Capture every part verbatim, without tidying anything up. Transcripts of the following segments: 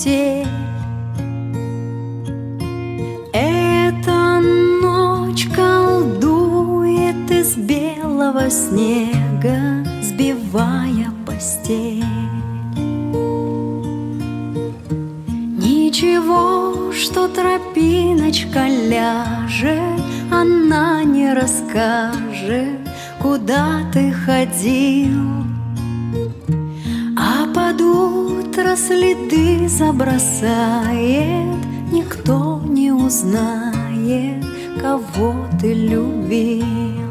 постель. Эта ночь колдует из белого снега, сбивая постель. Ничего, что тропиночка ляжет, она не расскажет, куда ты ходил. А под утро следы забросает, никто не узнает, кого ты любил.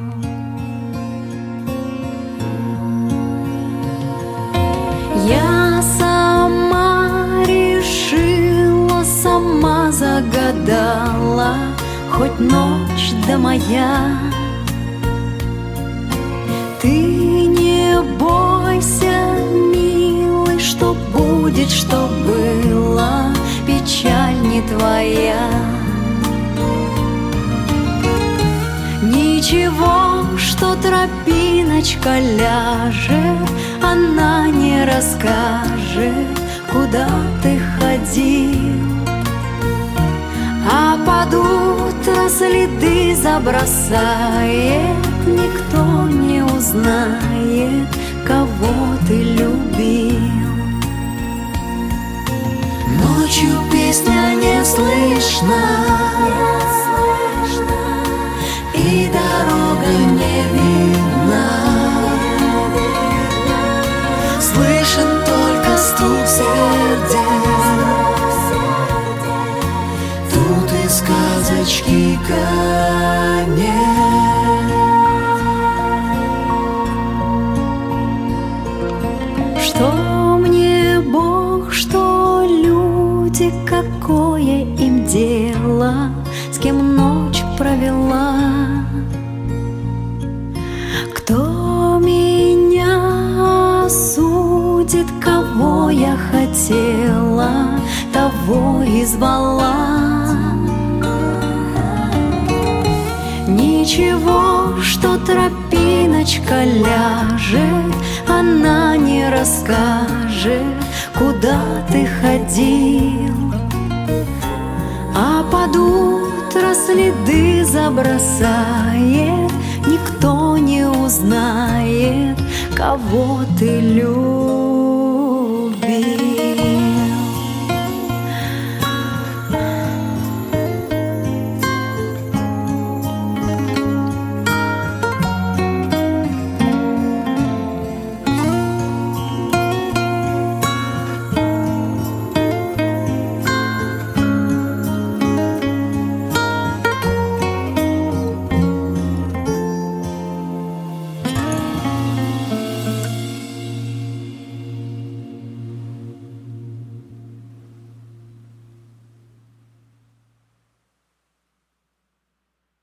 Я сама решила, сама загадала, хоть ночь да моя. Ты не бойся, милый, что будет, что было, печаль не твоя. Ничего, что тропиночка ляжет, она не расскажет, куда ты ходил. А под утро следы забросает, никто не узнает, кого ты любил. Ночью песня не слышна, и дорога не видна. Слышен только стук сердец, тут и сказочки конец. Что мне Бог, что люди, какое им дело, с кем ночь провела? Кто меня осудит, кого я хотела, того и звала. Ничего, что тропиночка ляжет, она не расскажет, куда ты ходил. А под утро следы забросает, никто не узнает, кого ты любишь.